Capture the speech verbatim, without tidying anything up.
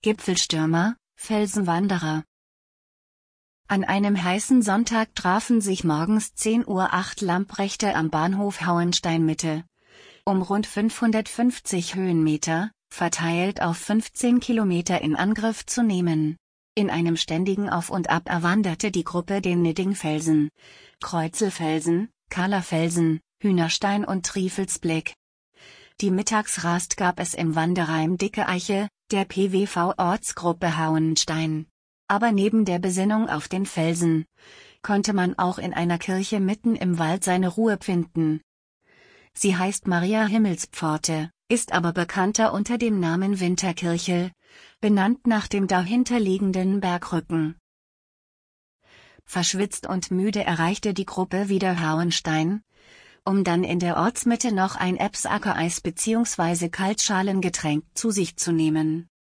Gipfelstürmer, Felsenwanderer. An einem heißen Sonntag trafen sich morgens zehn Uhr acht Lamprechte am Bahnhof Hauenstein-Mitte. Um rund fünfhundertfünfzig Höhenmeter, verteilt auf fünfzehn Kilometer in Angriff zu nehmen. In einem ständigen Auf und Ab erwanderte die Gruppe den Niddingfelsen, Kreuzelfelsen, Kahlerfelsen, Hühnerstein und Triefelsblick. Die Mittagsrast gab es im Wanderheim Dicke Eiche, der P W V-Ortsgruppe Hauenstein. Aber neben der Besinnung auf den Felsen, konnte man auch in einer Kirche mitten im Wald seine Ruhe finden. Sie heißt Maria Himmelspforte, ist aber bekannter unter dem Namen Winterkirche, benannt nach dem dahinterliegenden Bergrücken. Verschwitzt und müde erreichte die Gruppe wieder Hauenstein, um dann in der Ortsmitte noch ein Ebsacker-Eis bzw. Kaltschalengetränk zu sich zu nehmen.